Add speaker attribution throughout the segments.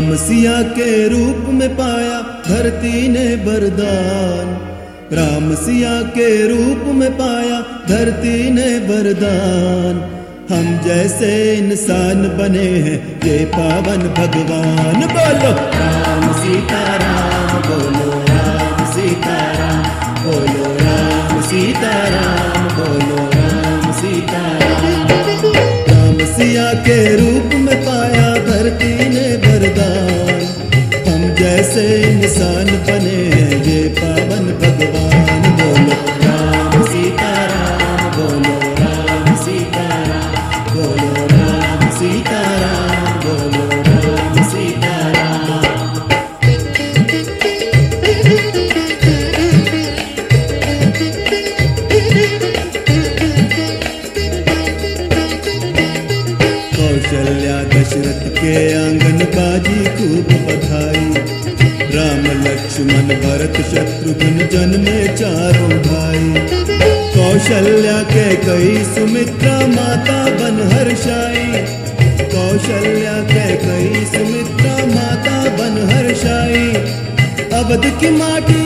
Speaker 1: राम सिया के रूप में पाया धरती ने वरदान। राम सिया के रूप में पाया धरती ने वरदान। हम जैसे इंसान बने हैं ये पावन भगवान। बोलो राम सीताराम, बोलो राम सीताराम, बोलो राम सीताराम, बोलो राम सीताराम। राम सिया के रूप में पाया धरती ने वरदान। हम जैसे इंसान बने हैं ये पावन भगवान। बोलो राम सीताराम, बोलो राम सीताराम, बोलो राम सीताराम, बोलो राम सीताराम। कौशल्या दशरथ के आंगन बाजी खूब बधाई। राम लक्ष्मण भरत शत्रुघ्न जन्मे चारों भाई। कौशल्या के कई सुमित्रा माता बन हर्षाई। कौशल्या के कई सुमित्रा माता बन हर्षाई। अवध की माटी,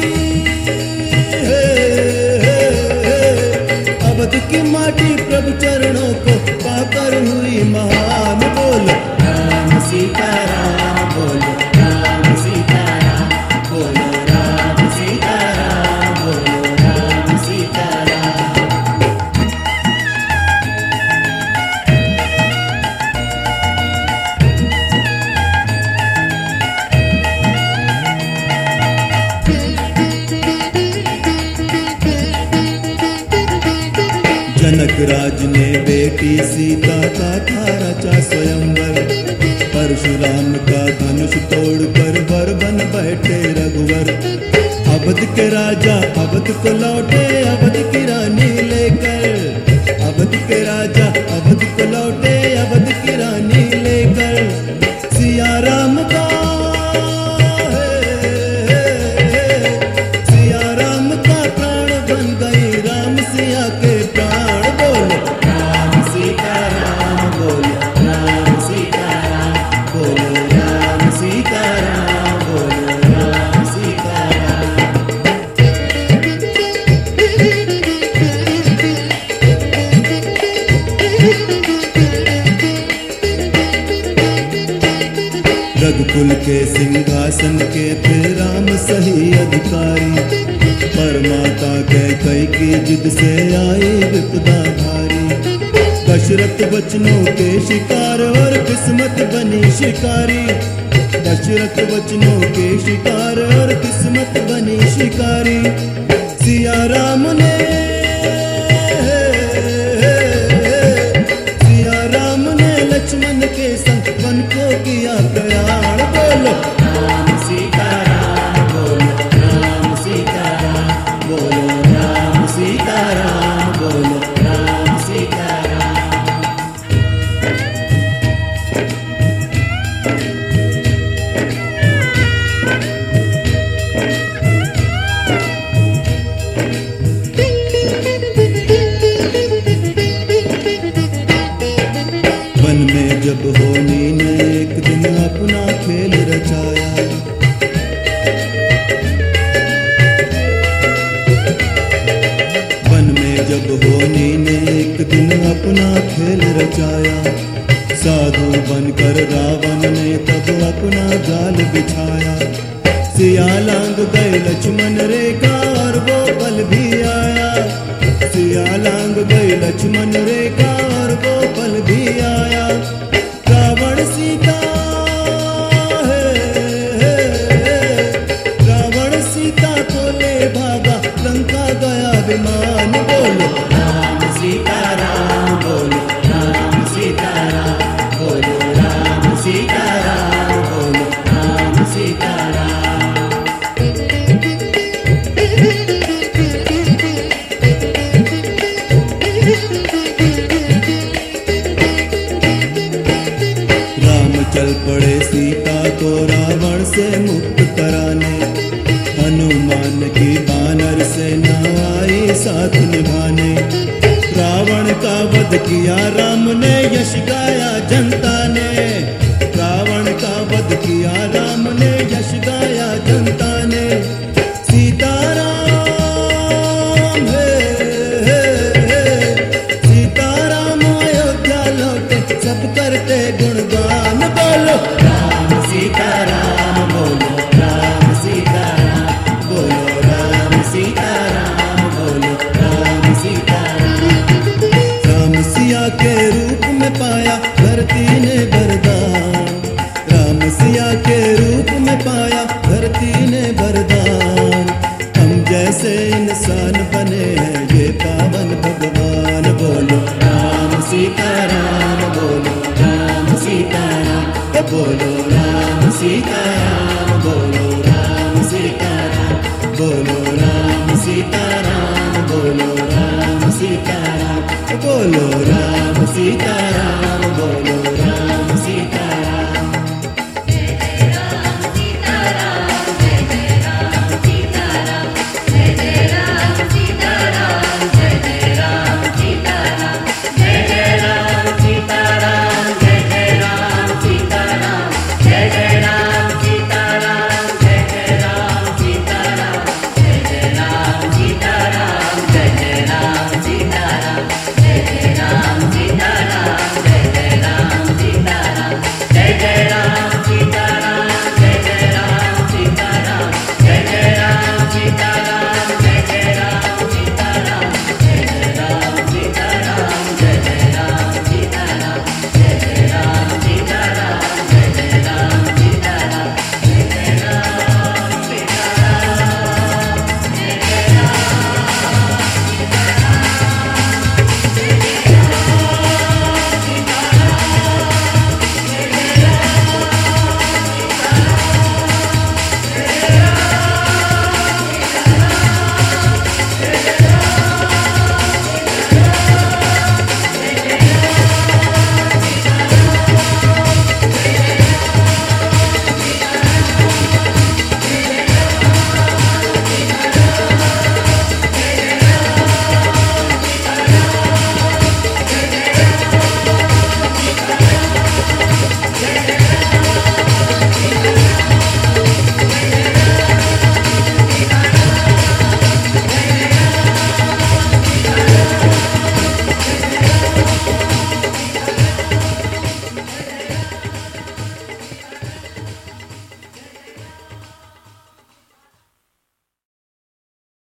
Speaker 1: अवध की माटी प्रभु चरणों को पाकर हुई महान। बोलो राम सीताराम, बोलो राम सीताराम, बोलो राम सीताराम, बोलो राम सीताराम। जनक राज ने बेटी सीता का था रचा स्वयंवर। परशुराम का धनुष तोड़कर वर बन बैठे रघुवर। अवध के राजा अवध को लौटे अवध की रानी लेकर। अवध के राजा अवध को लौटे अवध की रानी लेकर। सिया राम का, सिया राम का प्राण बन गई राम सिया के प्राण। बोलो राम सीताराम, बोलो राम सीताराम, बोलो राम सीताराम, बोलो राम सीताराम। रघुकुल के सिंहासन के थे राम सही अधिकारी। परमाता कैकेयी की जिद से आई विपदा भारी। दशरथ वचनों के शिकार और किस्मत बनी शिकारी। दशरथ वचनों के शिकार और किस्मत बनी शिकारी। सिया राम ने, सिया राम ने लक्ष्मण के संग वन को किया प्रयाण। बोलो राम सीताराम, बोलो राम सीताराम, बोलो राम सीताराम, बोलो राम सीताराम। वन में जब होनी ने एक दिन अपना खेल रचाया। वन में जब होनी ने एक दिन अपना खेल रचाया। साधु बनकर रावण ने तब अपना जाल बिछाया। सिया लांग गए लक्ष्मण रेखा और वो पल भी आया। सिया लांग गए लक्ष्मण रेखा और वो पल भी आया। रावण सीता है, रावण सीता को ले भागा लंका गया विमान। बोलो राम सीताराम, बोलो राम सीताराम, बोलो राम सीताराम, बोलो राम सीताराम। चल पड़े सीता को रावण से मुक्त कराने। हनुमान की वानर सेना आई साथ निभाने। रावण का वध किया राम ने, यश गाया जनता ने। रावण का वध किया सीताराम, बोलो राम सीताराम, बोलो राम सीताराम, बोलो राम सीताराम, बोलो राम सीताराम, बोलो राम सीताराम।
Speaker 2: सीता